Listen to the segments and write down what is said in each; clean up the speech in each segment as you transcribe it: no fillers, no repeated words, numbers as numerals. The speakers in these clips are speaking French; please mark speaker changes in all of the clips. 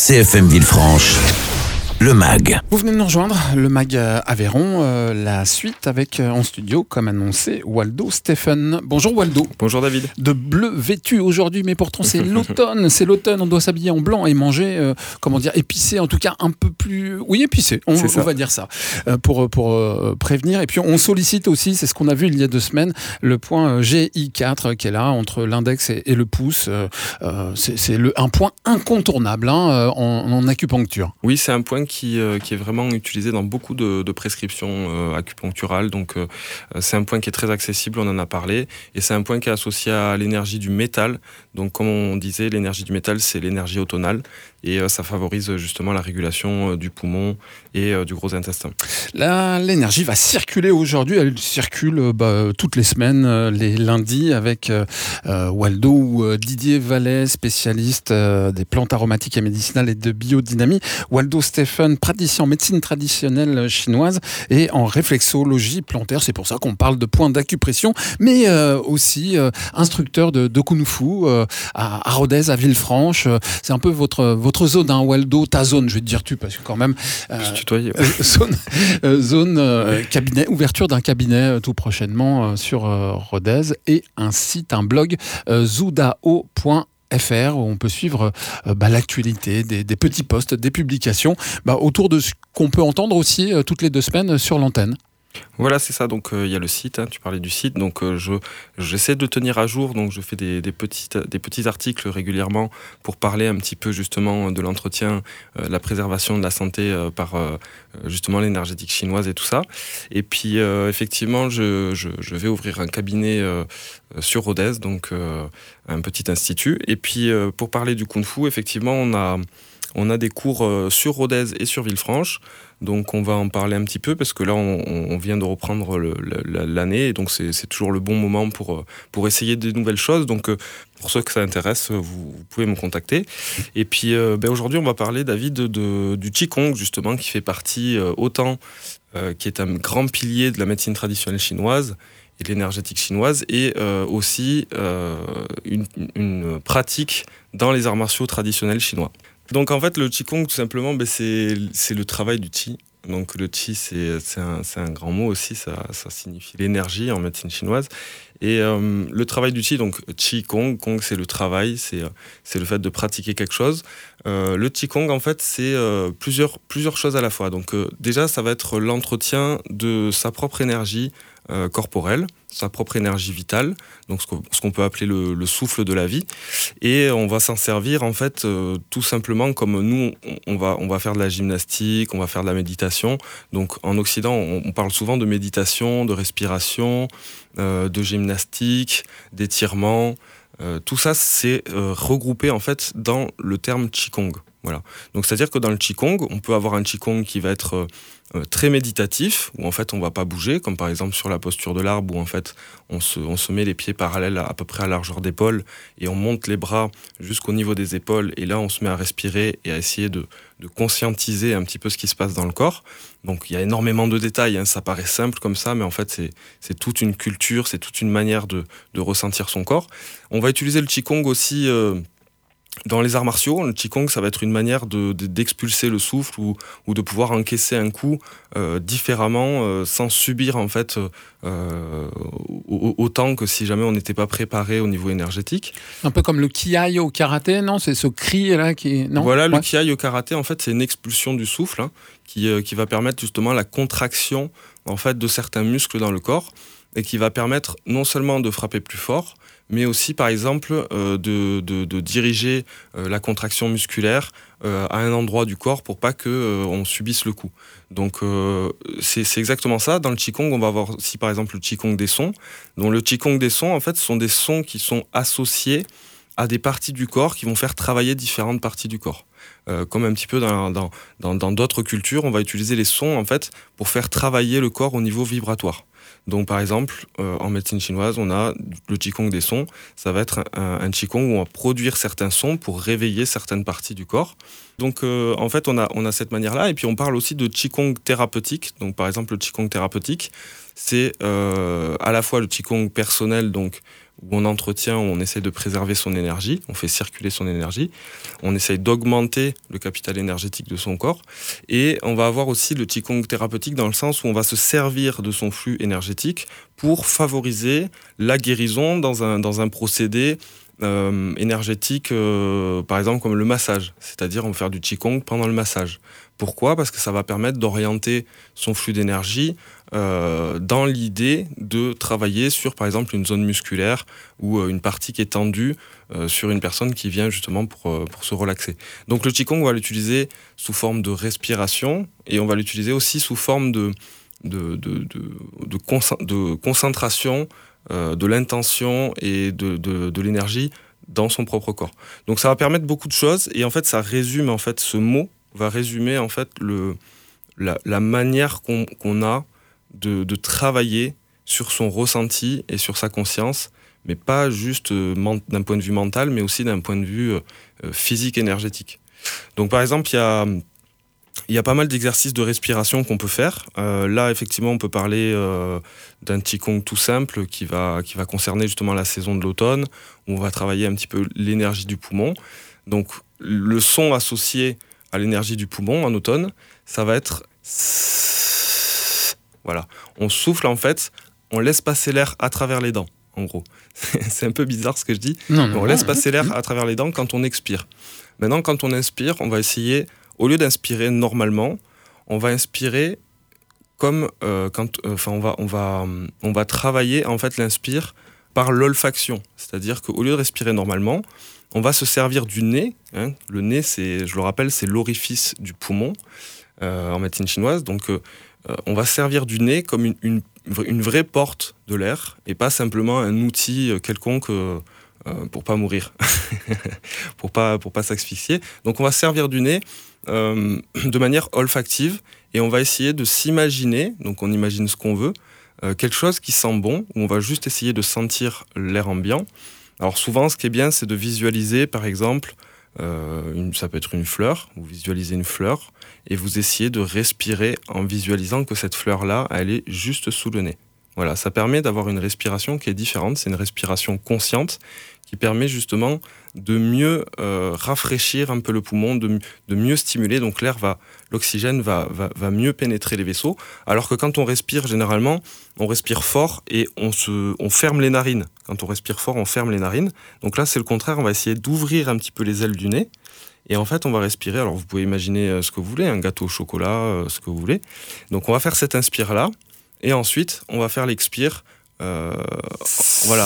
Speaker 1: CFM Villefranche, le MAG.
Speaker 2: Vous venez de nous rejoindre, le MAG Aveyron, la suite avec en studio, comme annoncé, Waldo Stephen. Bonjour Waldo.
Speaker 3: Bonjour David.
Speaker 2: De bleu vêtu aujourd'hui, mais pourtant c'est l'automne, on doit s'habiller en blanc et manger, épicé, en tout cas un peu plus... Oui, épicé, on va dire ça, pour prévenir. Et puis on sollicite aussi, c'est ce qu'on a vu il y a 2 semaines, le point GI4 qui est là, entre l'index et le pouce. C'est un point incontournable en acupuncture.
Speaker 3: Oui, c'est un point qui est vraiment utilisé dans beaucoup de prescriptions acupuncturales. Donc, c'est un point qui est très accessible, on en a parlé. Et c'est un point qui est associé à l'énergie du métal. Donc, comme on disait, l'énergie du métal, c'est l'énergie automnale. Et ça favorise justement la régulation du poumon et du gros intestin.
Speaker 2: L'énergie va circuler aujourd'hui. Elle circule toutes les semaines, les lundis, avec Waldo ou Didier Vallet, spécialiste des plantes aromatiques et médicinales et de biodynamie. Waldo Stephen, praticien en médecine traditionnelle chinoise et en réflexologie plantaire. C'est pour ça qu'on parle de points d'acupression, mais aussi instructeur de Kung Fu à Rodez, à Villefranche. C'est un peu votre zone, Waldo, ta zone, je vais te dire tu, parce que quand même... zone cabinet, ouverture d'un cabinet tout prochainement sur Rodez, et un site, un blog, zoudao.fr, où on peut suivre l'actualité, des petits posts, des publications, autour de ce qu'on peut entendre aussi toutes les 2 semaines sur l'antenne.
Speaker 3: Voilà, c'est ça. Donc, il y a le site, tu parlais du site. Donc, j'essaie de tenir à jour. Donc, je fais des petits articles régulièrement pour parler un petit peu justement de l'entretien, la préservation de la santé par justement l'énergétique chinoise et tout ça. Et puis, effectivement, je vais ouvrir un cabinet sur Rodez, donc un petit institut. Et puis, pour parler du Kung Fu, effectivement, on a des cours sur Rodez et sur Villefranche. Donc on va en parler un petit peu parce que là on vient de reprendre l'année, et donc c'est toujours le bon moment pour essayer de nouvelles choses. Donc pour ceux que ça intéresse, vous pouvez me contacter. Et puis aujourd'hui on va parler, David, du Qigong, justement, qui fait partie qui est un grand pilier de la médecine traditionnelle chinoise et de l'énergétique chinoise, et aussi une pratique dans les arts martiaux traditionnels chinois. Donc en fait, le Qigong, tout simplement, c'est le travail du Qi. Donc le Qi, c'est un grand mot aussi, ça signifie l'énergie en médecine chinoise. Et le travail du Qi, donc Qigong, Gong c'est le travail, c'est le fait de pratiquer quelque chose. Le Qigong, en fait, c'est plusieurs choses à la fois. Donc déjà, ça va être l'entretien de sa propre énergie corporelle, sa propre énergie vitale, donc ce qu'on peut appeler le souffle de la vie. Et on va s'en servir, en fait, tout simplement comme nous, on va faire de la gymnastique, on va faire de la méditation. Donc en Occident, on parle souvent de méditation, de respiration, de gymnastique, d'étirement. Tout ça, c'est regroupé, en fait, dans le terme Qigong. Voilà. Donc c'est-à-dire que dans le Qigong, on peut avoir un Qigong qui va être très méditatif, où en fait on va pas bouger, comme par exemple sur la posture de l'arbre, où en fait on se met les pieds parallèles à peu près à largeur d'épaule, et on monte les bras jusqu'au niveau des épaules, et là on se met à respirer et à essayer de conscientiser un petit peu ce qui se passe dans le corps. Donc il y a énormément de détails, ça paraît simple comme ça, mais en fait c'est toute une culture, c'est toute une manière de ressentir son corps. On va utiliser le Qigong aussi dans les arts martiaux. Le Qigong, ça va être une manière d'expulser le souffle ou de pouvoir encaisser un coup différemment, sans subir en fait autant que si jamais on n'était pas préparé au niveau énergétique.
Speaker 2: Un peu comme le Kiai au karaté, non ? C'est ce cri là qui... Non ?
Speaker 3: Voilà, le Kiai au karaté, en fait, c'est une expulsion du souffle qui va permettre justement la contraction en fait de certains muscles dans le corps, et qui va permettre non seulement de frapper plus fort, mais aussi, par exemple, de diriger la contraction musculaire à un endroit du corps pour pas qu'on subisse le coup. Donc, c'est exactement ça. Dans le Qigong, on va avoir aussi, par exemple, le Qigong des sons. Donc, le Qigong des sons, en fait, ce sont des sons qui sont associés à des parties du corps qui vont faire travailler différentes parties du corps. Comme un petit peu dans d'autres cultures, on va utiliser les sons, en fait, pour faire travailler le corps au niveau vibratoire. Donc par exemple, en médecine chinoise, on a le Qigong des sons. Ça va être un Qigong où on va produire certains sons pour réveiller certaines parties du corps. Donc en fait, on a cette manière-là. Et puis on parle aussi de Qigong thérapeutique. Donc par exemple, le Qigong thérapeutique, c'est à la fois le Qigong personnel, donc où on entretient, où on essaie de préserver son énergie, on fait circuler son énergie, on essaye d'augmenter le capital énergétique de son corps, et on va avoir aussi le Qigong thérapeutique dans le sens où on va se servir de son flux énergétique pour favoriser la guérison dans un procédé énergétique, par exemple comme le massage, c'est-à-dire on va faire du Qigong pendant le massage. Pourquoi ? Parce que ça va permettre d'orienter son flux d'énergie dans l'idée de travailler sur, par exemple, une zone musculaire ou une partie qui est tendue sur une personne qui vient justement pour se relaxer. Donc le Qigong, on va l'utiliser sous forme de respiration et on va l'utiliser aussi sous forme de concentration de l'intention et de l'énergie dans son propre corps. Donc ça va permettre beaucoup de choses et en fait ça résume, en fait, ce mot va résumer en fait la manière qu'on a de travailler sur son ressenti et sur sa conscience, mais pas juste d'un point de vue mental, mais aussi d'un point de vue physique énergétique. Donc par exemple, il y a pas mal d'exercices de respiration qu'on peut faire. Là, effectivement, on peut parler d'un Qigong tout simple qui va concerner justement la saison de l'automne, où on va travailler un petit peu l'énergie du poumon. Donc le son associé à l'énergie du poumon en automne, ça va être... Voilà. On souffle, en fait, on laisse passer l'air à travers les dents, en gros. C'est un peu bizarre ce que je dis. On laisse passer l'air à travers les dents quand on expire. Maintenant, quand on inspire, on va essayer, au lieu d'inspirer normalement, on va inspirer comme on va travailler, en fait, l'inspire par l'olfaction. C'est-à-dire qu'au lieu de respirer normalement, on va se servir du nez. Hein. Le nez, je le rappelle, c'est l'orifice du poumon en médecine chinoise. Donc, on va servir du nez comme une vraie porte de l'air et pas simplement un outil quelconque pour pas mourir, pour pas s'asphyxier. Donc, on va servir du nez de manière olfactive et on va essayer de s'imaginer, donc on imagine ce qu'on veut, quelque chose qui sent bon, où on va juste essayer de sentir l'air ambiant. Alors souvent, ce qui est bien, c'est de visualiser, par exemple, ça peut être une fleur, vous visualisez une fleur, et vous essayez de respirer en visualisant que cette fleur-là, elle est juste sous le nez. Voilà, ça permet d'avoir une respiration qui est différente, c'est une respiration consciente, qui permet justement de mieux rafraîchir un peu le poumon, de mieux stimuler, donc l'oxygène va mieux pénétrer les vaisseaux, alors que quand on respire, généralement, on respire fort et on ferme les narines. Quand on respire fort, on ferme les narines. Donc là, c'est le contraire, on va essayer d'ouvrir un petit peu les ailes du nez, et en fait, on va respirer, alors vous pouvez imaginer ce que vous voulez, un gâteau au chocolat, ce que vous voulez. Donc on va faire cette inspire-là, et ensuite, on va faire l'expire, voilà.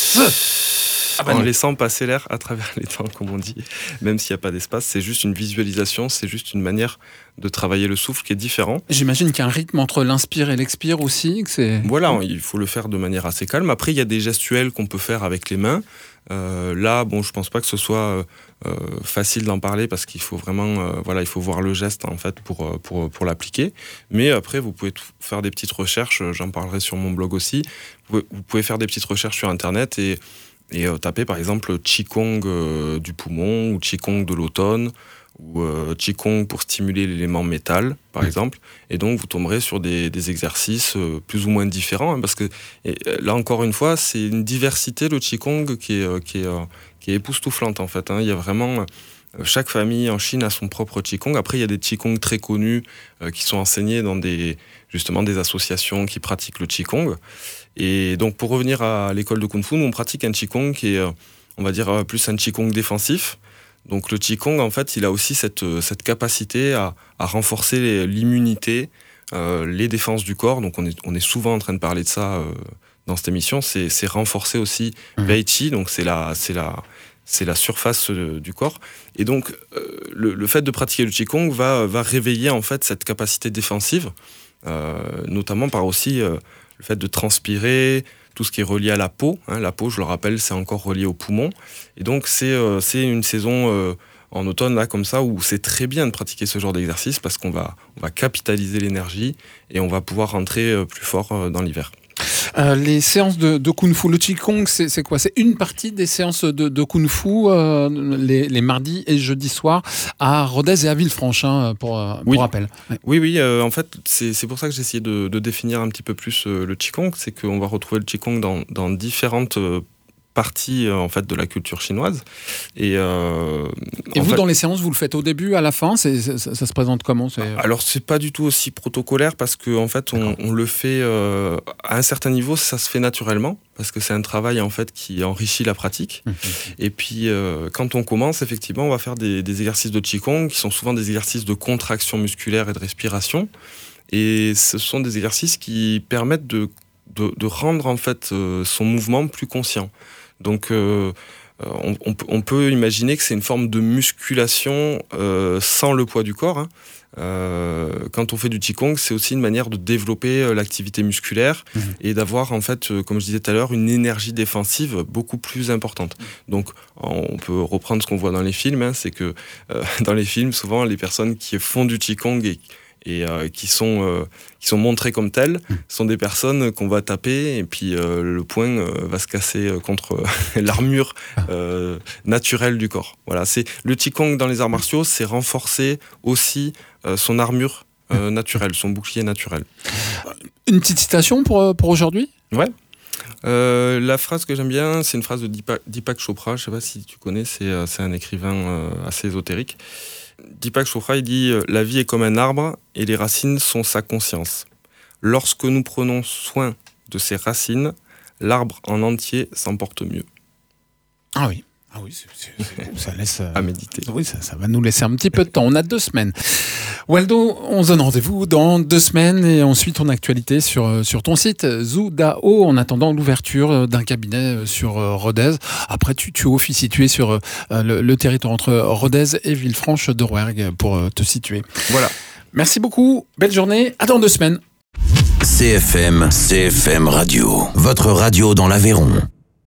Speaker 3: En laissant passer l'air à travers les dents, comme on dit, même s'il n'y a pas d'espace. C'est juste une visualisation, c'est juste une manière de travailler le souffle qui est différent.
Speaker 2: J'imagine qu'il y a un rythme entre l'inspire et l'expire aussi.
Speaker 3: Voilà, il faut le faire de manière assez calme. Après, il y a des gestuels qu'on peut faire avec les mains. Là, bon, je pense pas que ce soit facile d'en parler parce qu'il faut vraiment, il faut voir le geste en fait pour l'appliquer. Mais après, vous pouvez faire des petites recherches. J'en parlerai sur mon blog aussi. Vous pouvez faire des petites recherches sur Internet et taper par exemple Qigong du poumon ou Qigong de l'automne ou Qigong pour stimuler l'élément métal par exemple, et donc vous tomberez sur des exercices plus ou moins différents hein, parce que là encore une fois c'est une diversité le Qigong qui est époustouflante en fait hein. Il y a vraiment chaque famille en Chine a son propre Qigong. Après il y a des Qigong très connus qui sont enseignés dans des associations qui pratiquent le Qigong. Et donc, pour revenir à l'école de Kung Fu, nous, on pratique un Qigong qui est, on va dire, plus un Qigong défensif. Donc, le Qigong, en fait, il a aussi cette capacité à renforcer l'immunité, les défenses du corps. Donc, on est souvent en train de parler de ça dans cette émission. C'est renforcer aussi Wei Qi, donc c'est la surface du corps. Et donc, le fait de pratiquer le Qigong va réveiller, en fait, cette capacité défensive, notamment par aussi... le fait de transpirer, tout ce qui est relié à la peau. Hein, la peau, je le rappelle, c'est encore relié aux poumons. Et donc, c'est une saison en automne, là, comme ça, où c'est très bien de pratiquer ce genre d'exercice parce qu'on va capitaliser l'énergie et on va pouvoir rentrer plus fort dans l'hiver.
Speaker 2: Les séances de Kung Fu, le Qigong, c'est quoi ? C'est une partie des séances de Kung Fu les mardis et jeudis soirs à Rodez et à Villefranche, hein, pour rappel. Ouais.
Speaker 3: Oui, en fait, c'est pour ça que j'ai essayé de définir un petit peu plus le Qigong, c'est qu'on va retrouver le Qigong dans différentes partie en fait de la culture chinoise. Et
Speaker 2: vous, dans les séances, vous le faites au début, à la fin, ça se présente comment?
Speaker 3: Alors c'est pas du tout aussi protocolaire parce que en fait on le fait à un certain niveau, ça se fait naturellement parce que c'est un travail en fait qui enrichit la pratique. Et puis quand on commence, effectivement, on va faire des exercices de Qigong qui sont souvent des exercices de contraction musculaire et de respiration. Et ce sont des exercices qui permettent de rendre en fait son mouvement plus conscient. Donc on peut imaginer que c'est une forme de musculation sans le poids du corps. Hein. Quand on fait du Qigong, c'est aussi une manière de développer l'activité musculaire et d'avoir en fait, comme je disais tout à l'heure, une énergie défensive beaucoup plus importante. Donc on peut reprendre ce qu'on voit dans les films, hein, c'est que dans les films, souvent les personnes qui font du Qigong et qui sont montrées comme telles sont des personnes qu'on va taper et puis le poing va se casser contre l'armure naturelle du corps. Voilà, c'est le Qigong dans les arts martiaux, c'est renforcer aussi son armure naturelle, son bouclier naturel.
Speaker 2: Une petite citation pour aujourd'hui ?
Speaker 3: Ouais. La phrase que j'aime bien, c'est une phrase de Deepak Chopra. Je ne sais pas si tu connais, c'est un écrivain assez ésotérique. Deepak Chopra, il dit « La vie est comme un arbre et les racines sont sa conscience. Lorsque nous prenons soin de ses racines, l'arbre en entier s'en porte mieux. »
Speaker 2: Ah oui, ça laisse...
Speaker 3: à méditer.
Speaker 2: Oui, ça va nous laisser un petit peu de temps. On a 2 semaines. Waldo, on se donne rendez-vous dans 2 semaines et ensuite ton actualité sur ton site Zhu Dao en attendant l'ouverture d'un cabinet sur Rodez. Après, tu officies situé sur le territoire entre Rodez et Villefranche de Rouergue pour te situer.
Speaker 3: Voilà.
Speaker 2: Merci beaucoup. Belle journée. À dans 2 semaines.
Speaker 1: CFM Radio. Votre radio dans l'Aveyron.